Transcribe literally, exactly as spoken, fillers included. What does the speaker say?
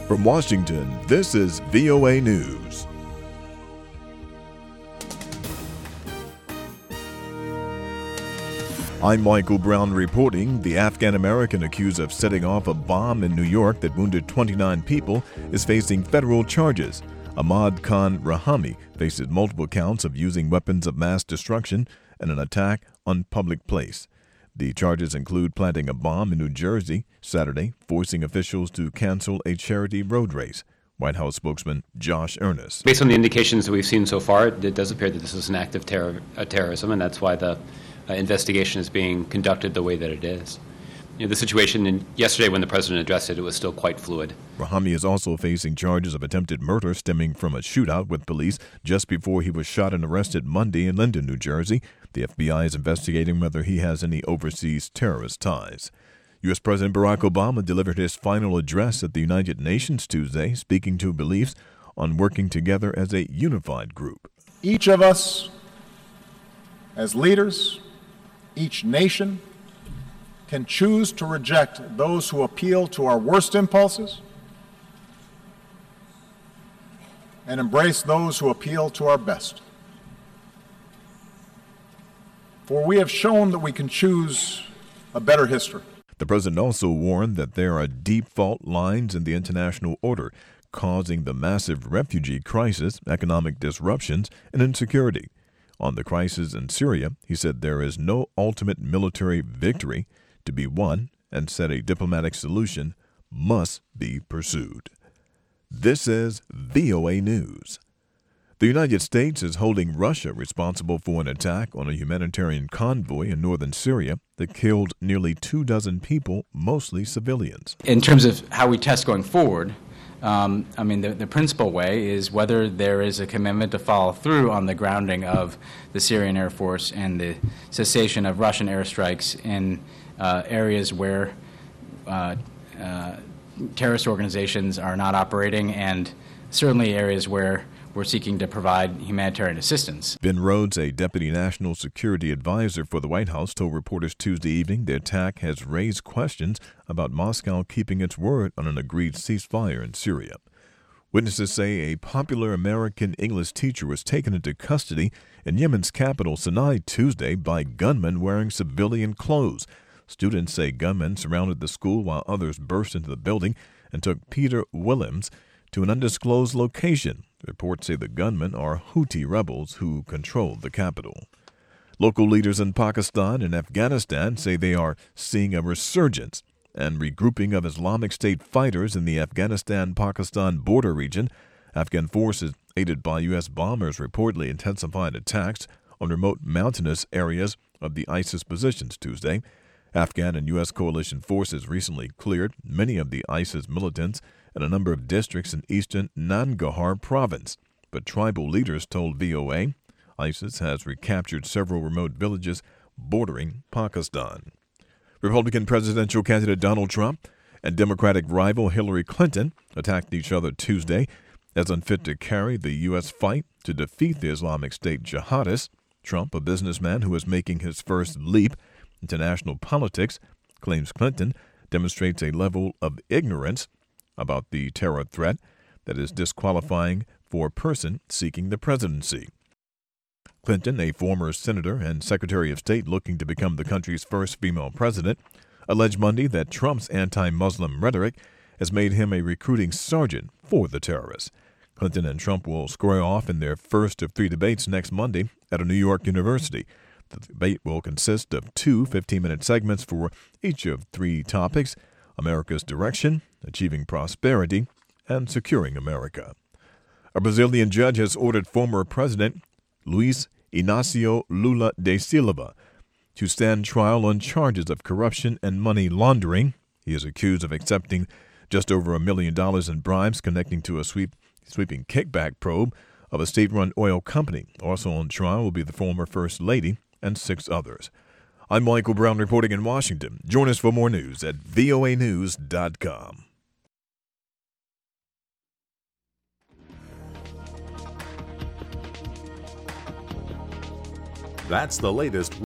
From Washington, this is V O A News. I'm Michael Brown reporting. The Afghan-American accused of setting off a bomb in New York that wounded twenty-nine people is facing federal charges. Ahmad Khan Rahami faces multiple counts of using weapons of mass destruction in an attack on public place. The charges include planting a bomb in New Jersey Saturday, forcing officials to cancel a charity road race. White House spokesman Josh Earnest. Based on the indications that we've seen so far, it does appear that this is an act of terror, uh, terrorism, and that's why the uh, investigation is being conducted the way that it is. You know, the situation in, yesterday when the president addressed it, it was still quite fluid. Rahami is also facing charges of attempted murder stemming from a shootout with police just before he was shot and arrested Monday in Linden, New Jersey. The F B I is investigating whether he has any overseas terrorist ties. U S. President Barack Obama delivered his final address at the United Nations Tuesday, speaking to beliefs on working together as a unified group. Each of us, as leaders, each nation, can choose to reject those who appeal to our worst impulses and embrace those who appeal to our best. For we have shown that we can choose a better history. The president also warned that there are deep fault lines in the international order, causing the massive refugee crisis, economic disruptions, and insecurity. On the crisis in Syria, he said there is no ultimate military victory to be won, and said a diplomatic solution must be pursued. This is V O A News. The United States is holding Russia responsible for an attack on a humanitarian convoy in northern Syria that killed nearly two dozen people, mostly civilians. In terms of how we test going forward, um, I mean, the, the principal way is whether there is a commitment to follow through on the grounding of the Syrian Air Force and the cessation of Russian airstrikes in uh, areas where uh, uh, terrorist organizations are not operating, and certainly areas where we're seeking to provide humanitarian assistance. Ben Rhodes, a deputy national security advisor for the White House, told reporters Tuesday evening the attack has raised questions about Moscow keeping its word on an agreed ceasefire in Syria. Witnesses say a popular American English teacher was taken into custody in Yemen's capital, Sinai, Tuesday by gunmen wearing civilian clothes. Students say gunmen surrounded the school while others burst into the building and took Peter Williams to an undisclosed location. Reports say the gunmen are Houthi rebels who control the capital. Local leaders in Pakistan and Afghanistan say they are seeing a resurgence and regrouping of Islamic State fighters in the Afghanistan-Pakistan border region. Afghan forces, aided by U S bombers, reportedly intensified attacks on remote mountainous areas of the ISIS positions Tuesday. Afghan and U S coalition forces recently cleared many of the ISIS militants in a number of districts in eastern Nangarhar province. But tribal leaders told V O A ISIS has recaptured several remote villages bordering Pakistan. Republican presidential candidate Donald Trump and Democratic rival Hillary Clinton attacked each other Tuesday as unfit to carry the U S fight to defeat the Islamic State jihadists. Trump, a businessman who is making his first leap into national politics, claims Clinton demonstrates a level of ignorance about the terror threat that is disqualifying for a person seeking the presidency. Clinton, a former senator and Secretary of State looking to become the country's first female president, alleged Monday that Trump's anti-Muslim rhetoric has made him a recruiting sergeant for the terrorists. Clinton and Trump will square off in their first of three debates next Monday at a New York university. The debate will consist of two fifteen-minute segments for each of three topics: America's direction, achieving prosperity, and securing America. A Brazilian judge has ordered former President Luiz Inácio Lula da Silva to stand trial on charges of corruption and money laundering. He is accused of accepting just over a million dollars in bribes connecting to a sweep, sweeping kickback probe of a state-run oil company. Also on trial will be the former First Lady and six others. I'm Michael Brown reporting in Washington. Join us for more news at V O A news dot com. That's the latest